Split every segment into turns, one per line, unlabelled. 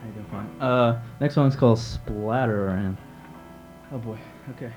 go fine. Next one's called Splatter, and oh boy. Okay.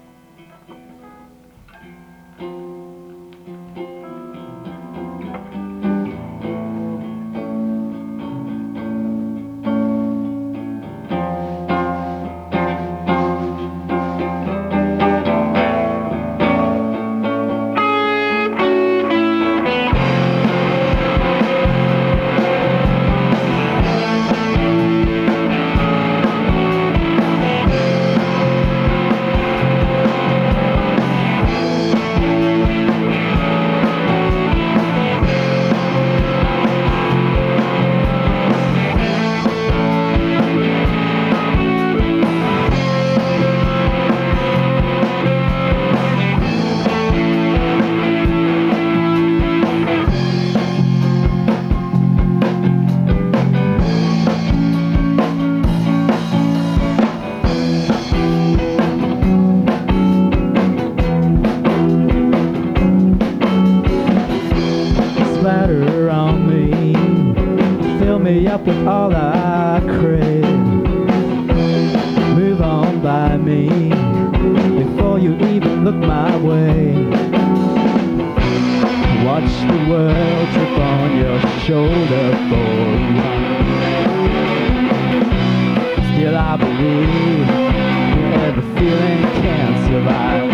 Splatter on me, fill me up with all I crave. Move on by me before you even look my way. Watch the world trip on your shoulder for a while. Still I believe every feeling can survive.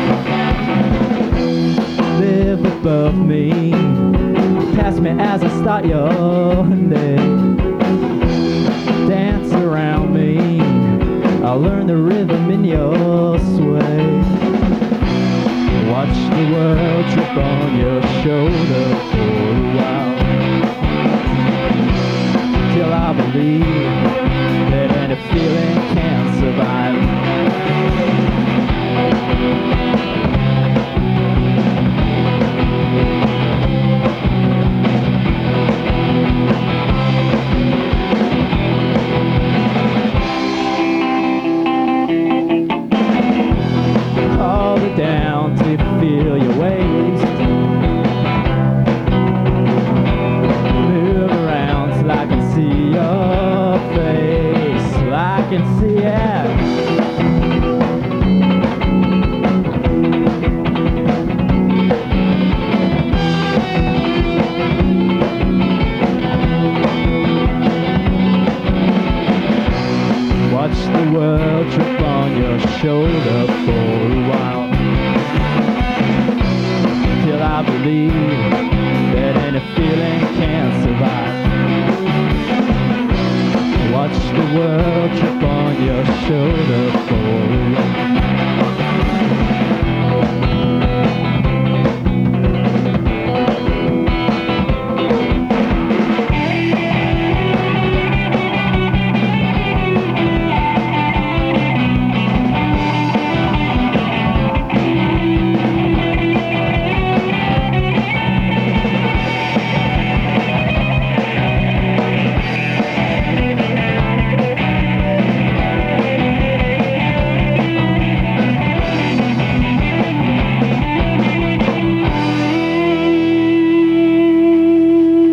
Live above me, pass me as I start your day. Dance around me, I'll learn the rhythm in your sway. Watch the world trip on your shoulder for a while. Till I believe that any feeling can survive. Down to feel your waist. Move around till I can see your face, till I can see it. Watch the world trip on your shoulder for a while. Till I believe that any feeling can survive. Watch the world trip on your shoulder for a while.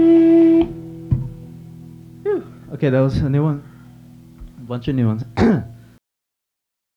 Okay, that was a new one. A bunch of new ones.